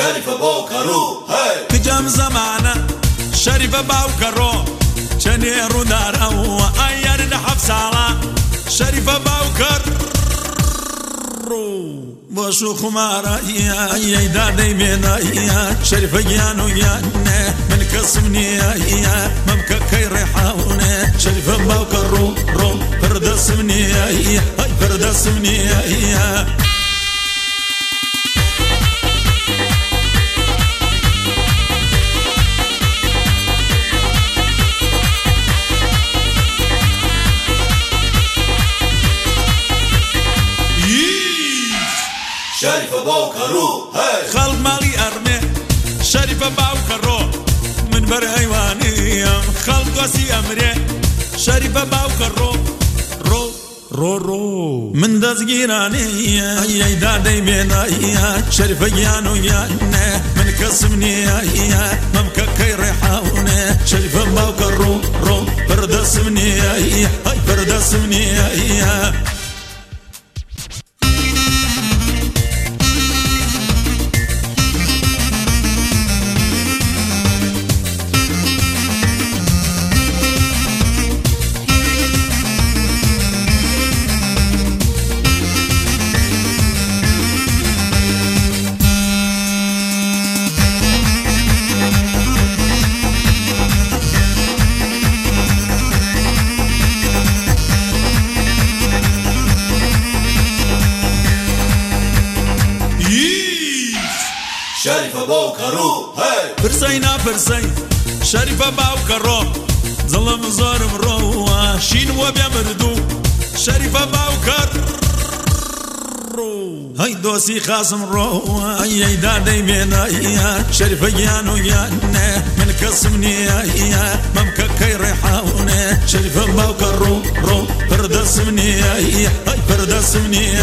شريفة بوكرو هاي كجام زمانة شريفة بوكرو شنيرو دارو أيار نحف سالا شريفة بوكرو بوشو خمارا يا دادي مينا يا شريفة جانو يانا من كسمني يا ممكا كي ريحاونا شريفة بوكرو رو فردسمني يا فردسمني يا شريفة بوكرو هاي خلق مالي أرمي شريفة بوكرو من بر حيواني خلق وسي أمري شريفة بوكرو رو من دزگیرانی ای دادی بینایی شریف جانو یانه من کسمنی ممکا کی ریحاونه شریف باوکر رو پردسمنی پردسمنی شريفة بوكرو هاي فرسينا فرسي شريفة بوكرو ظلم ظالم رو شين وبيمردو شريفة بوكرو هاي دوسي خاصم رو اي دادي مينا شريفة جانو يانا من كسمني ممكا كي ريحاونا شريفة بوكرو رو فردسمني فردسمني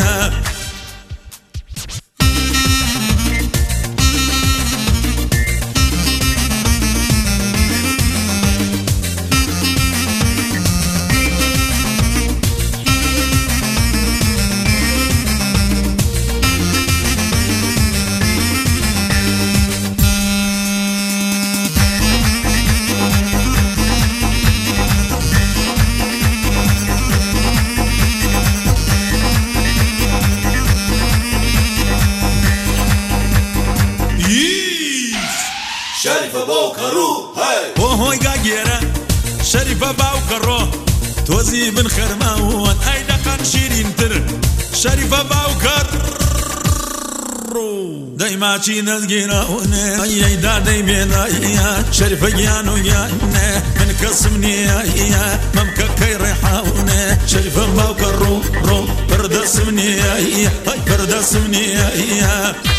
شريفة بوكرو هاي وهو قاقيرة شريفة بوكرو توزي بن خرماون اي دقن شيرين تر شريفة بوكرو دايما شي نزقيرون اي دادي بينا شريفة جانو يانا من كسمني ممكا كي ريحاونا شريفة بوكرو رو فردسمني فردسمني